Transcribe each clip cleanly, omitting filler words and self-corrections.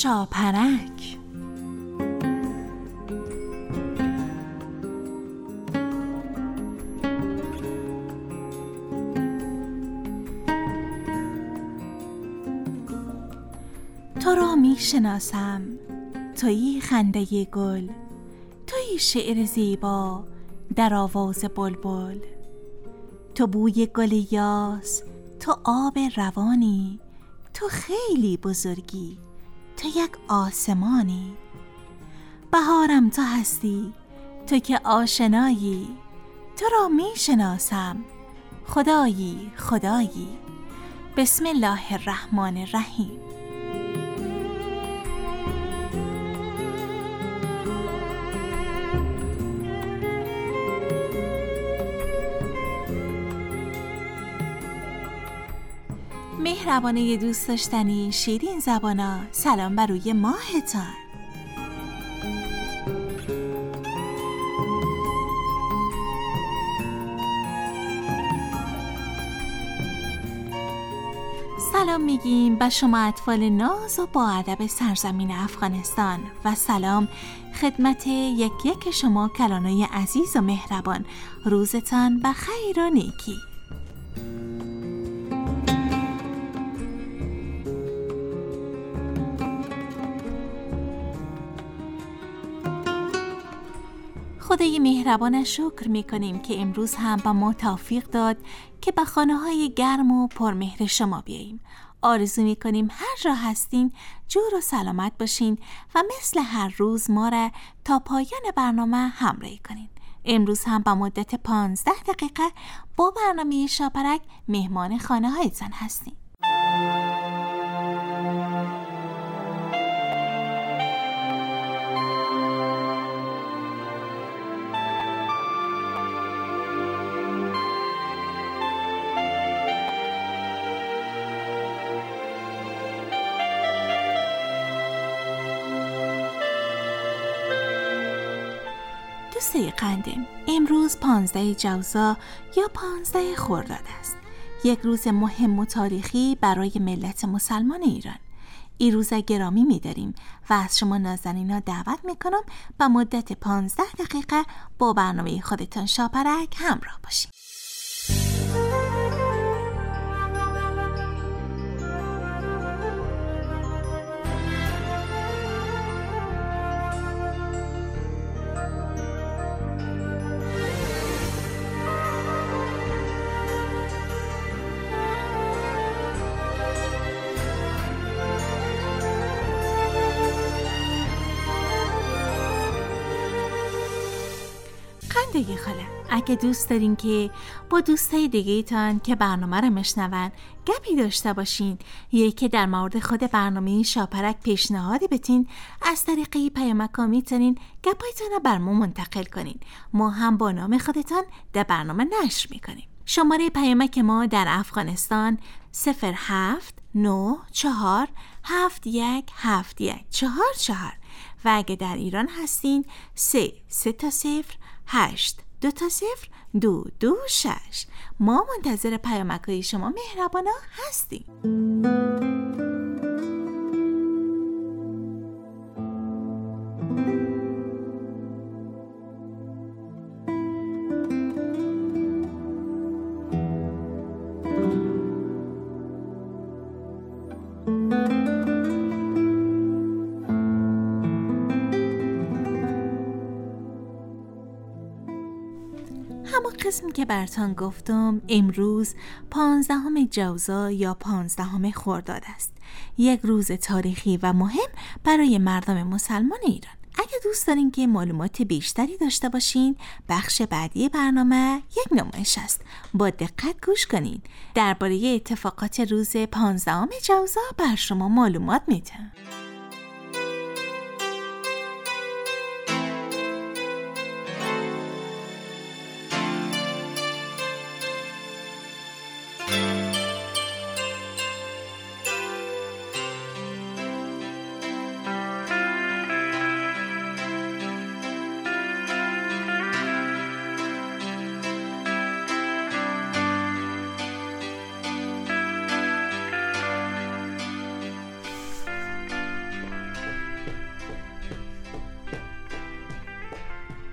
شاپرک. تو را می شناسم، تویی خنده گل، تویی شعر زیبا در آواز بلبل. تو بوی گل یاس، تو آب روانی، تو خیلی بزرگی، تو یک آسمانی. بهارم تو هستی، تو که آشنایی، تو را می شناسم، خدایی خدایی. بسم الله الرحمن الرحیم. مهربانه دوست داشتنی شیرین زبانا، سلام بر روی ماهتان. سلام میگیم به شما اطفال ناز و با ادب سرزمین افغانستان و سلام خدمت یک یک شما کلانای عزیز و مهربان. روزتان بخیر و نیکی. خدای مهربان شکر میکنیم که امروز هم به ما توفیق داد که به خانه‌های گرم و پرمهر شما بیاییم. آرزو میکنیم هر جا هستین جور و سلامت باشین و مثل هر روز ما را تا پایان برنامه همراهی کنین. امروز هم به مدت 15 دقیقه با برنامه شاپرک مهمان خانه‌هایتان هستیم. دوستای قندم، امروز 15 جوزا یا 15 خرداد است. یک روز مهم و تاریخی برای ملت مسلمان ایران. این روز گرامی می‌داریم و از شما نازنینا دعوت میکنم به مدت 15 دقیقه با برنامه خودتان شاپرک همراه باشید. خندگی خاله، اگه دوست دارین که با دوستای دیگه‌تان که برنامه رو میشنون گپی داشته باشین یا که در مورد خود برنامه شاپرک پیشنهادی بتین، از طریق پیامک‌ها میتونین گپایتان رو بر ما منتقل کنین. ما هم با نام خودتان در برنامه نشر میکنیم. شماره پیامک ما در افغانستان 07947171744 و اگه در ایران هستین 38082202226. ما منتظر پیامک‌های شما مهربانا هستیم. همون قسم که براتون گفتم امروز 15 جوزا یا 15 خرداد است. یک روز تاریخی و مهم برای مردم مسلمان ایران. اگه دوست دارین که معلومات بیشتری داشته باشین، بخش بعدی برنامه یک نمایش است. با دقت گوش کنین. درباره اتفاقات روز 15 جوزا بر شما معلومات میدم.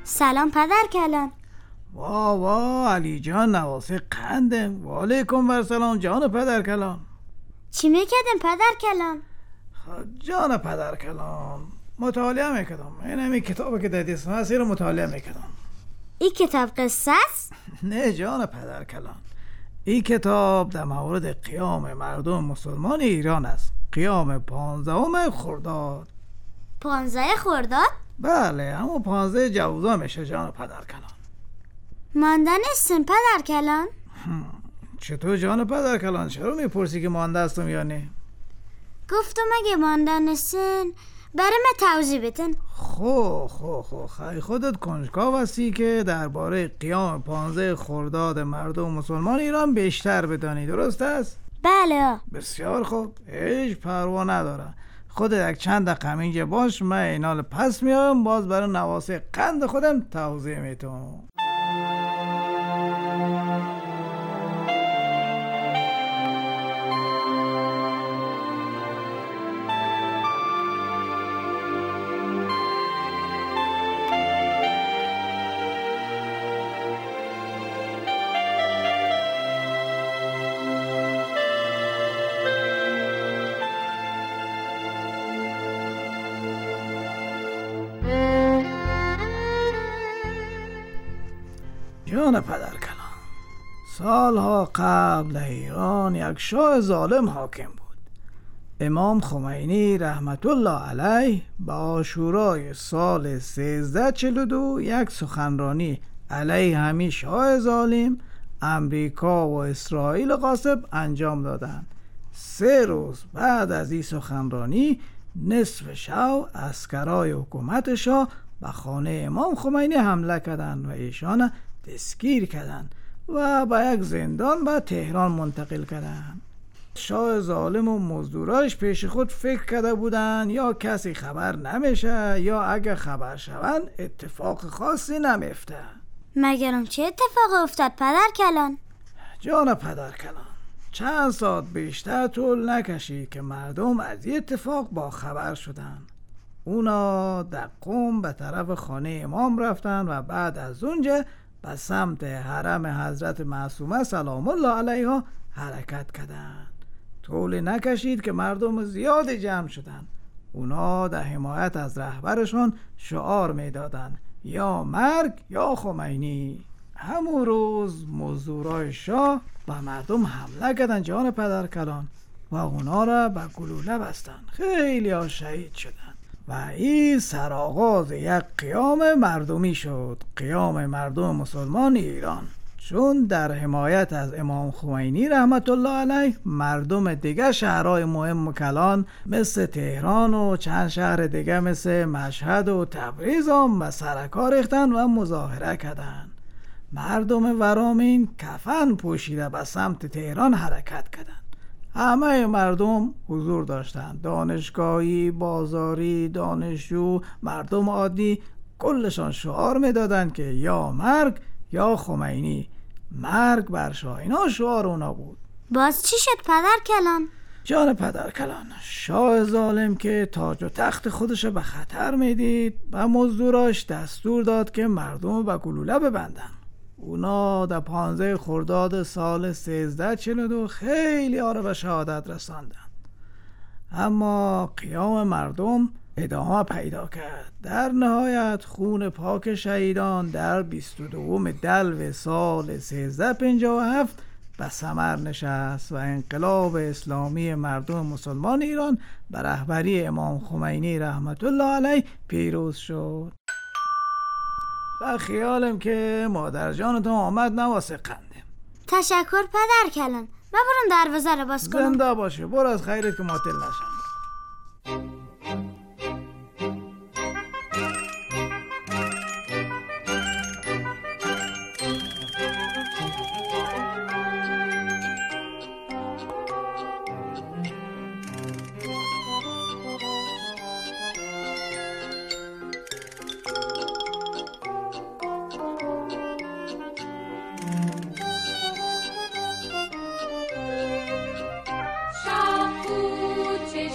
سلام پدر کلان. وا علی جان نواسه قنده. و علیکم و سلام جان پدر کلان. چی میکردن پدر کلان؟ جان پدر کلان مطالعه میکردم. این کتابی که در دستم هست رو مطالعه میکردم. این کتاب قصه است؟ نه جان پدر کلان، این کتاب در مورد قیام مردم مسلمان ایران است. قیام 15 خرداد. 15 خرداد؟ بله، همون 15 جوزا میشه جان پدر کلان. مانده نیستین پدر کلان؟ چطور جان پدر کلان؟ چرا میپرسی که مانده هستم یا نه؟ گفتم اگه مانده نیستین برای من توضیح بدین. خیلی خودت کنجکاو هستی که درباره قیام 15 خرداد مردم مسلمان ایران بیشتر بدانی، درست است؟ بله. بسیار خوب، هیچ پروا نداره. خودت یک چند دقیقه اینجا باش، من اینال پس میام باز برای نواسه قند خودم توضیح میتونم. جان پدر کلان، سالها قبل در ایران یک شاه ظالم حاکم بود. امام خمینی رحمت الله علیه به عاشورای سال 1342 یک سخنرانی علیه همین شاه ظالم، امریکا و اسرائیل غاصب انجام دادند. 3 روز بعد از این سخنرانی نصف شب عسکرای حکومت شاه به خانه امام خمینی حمله کردند و ایشان دستگیر کردند و به یک زندان به تهران منتقل کردند. شاه ظالم و مزدوراش پیش خود فکر کرده بودند یا کسی خبر نمیشه یا اگه خبر شوند اتفاق خاصی نمیفته. مگرم چه اتفاق افتاد پدر کلان؟ جان پدر کلان، چند ساعت بیشتر طول نکشید که مردم از این اتفاق با خبر شدند. اونا در قم به طرف خانه امام رفتن و بعد از اونجا به سمت حرم حضرت معصومه سلام الله علیها حرکت کردند. طول نکشید که مردم زیادی جمع شدند. اونا در حمایت از رهبرشون شعار میدادند یا مرگ یا خمینی. همون روز مزدورای شاه به مردم حمله کردند جان پدر کلان و اونا را به گلوله بستند. خیلی ها شهید شدند و این سرآغاز یک قیام مردمی شد، قیام مردم مسلمان ایران. چون در حمایت از امام خمینی رحمت الله علیه مردم دیگه شهرهای مهم و کلان مثل تهران و چند شهر دیگه مثل مشهد و تبریز هم به سرکار ریختن و مظاهره کردند. مردم ورامین کفن پوشیده به سمت تهران حرکت کردند. همه مردم حضور داشتند، دانشگاهی، بازاری، دانشجو، مردم عادی، کلشان شعار میدادند که یا مرگ یا خمینی. مرگ بر شاه، اینا شعار اونا بود. باز چی شد پدر کلان؟ جان پدر کلان، شاه ظالم که تاج و تخت خودش به خطر میدید و مزدوراش دستور داد که مردم به گلوله ببندن. اونا در 15 خرداد سال 1342 خیلی ها را به شهادت رساندن. اما قیام مردم ادامه پیدا کرد. در نهایت خون پاک شهیدان در 22 دلو سال 1357 به ثمر نشست و انقلاب اسلامی مردم مسلمان ایران به رهبری امام خمینی رحمت الله علیه پیروز شد. و خیالم که مادر جانتون آمد نواسه قنده. تشکر پدر کلان. من برم دروازه رو باز کنم. زنده باشه، برو از خیرت که معطل نشم. چه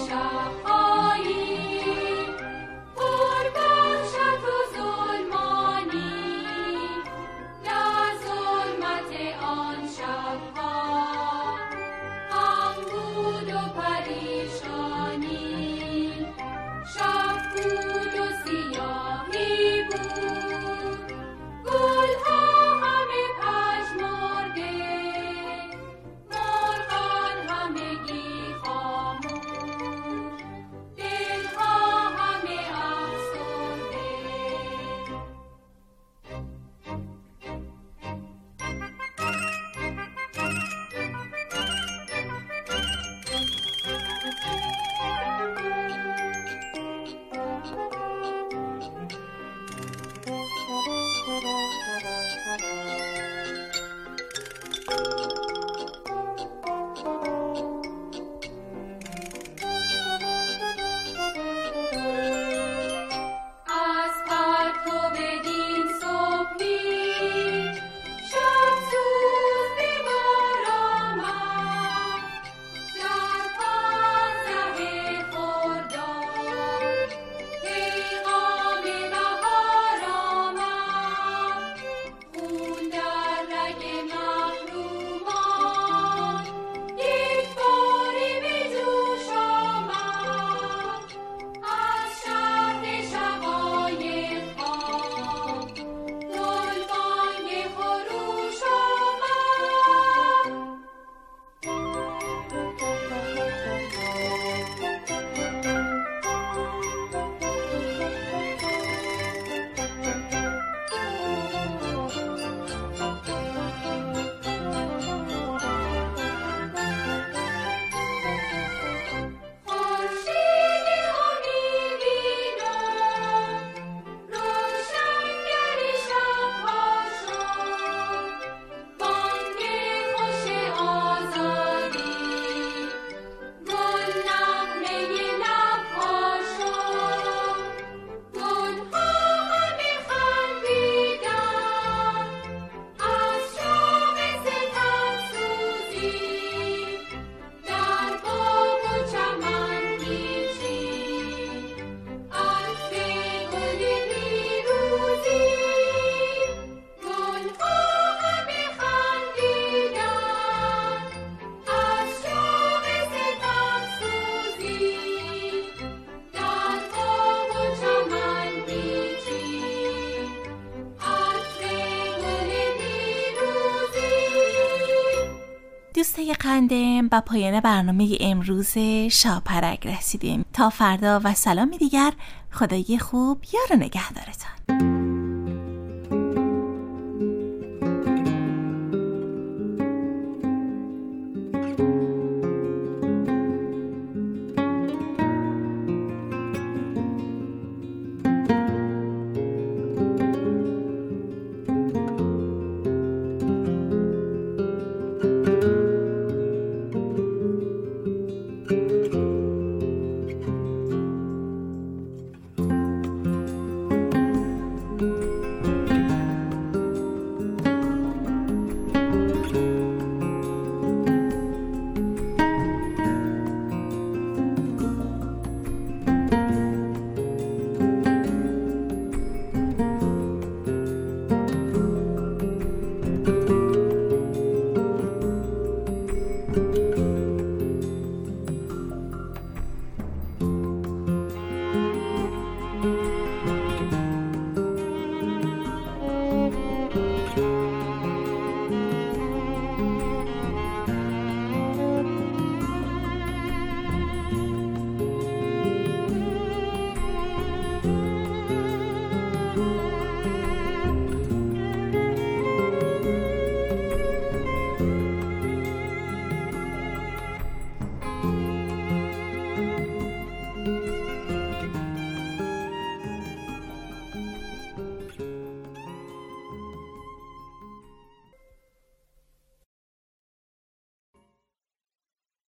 صدای قندم به پایان برنامه امروز شاپرک رسیدیم. تا فردا و سلامی دیگر، خدای خوب یار و نگهدارتان.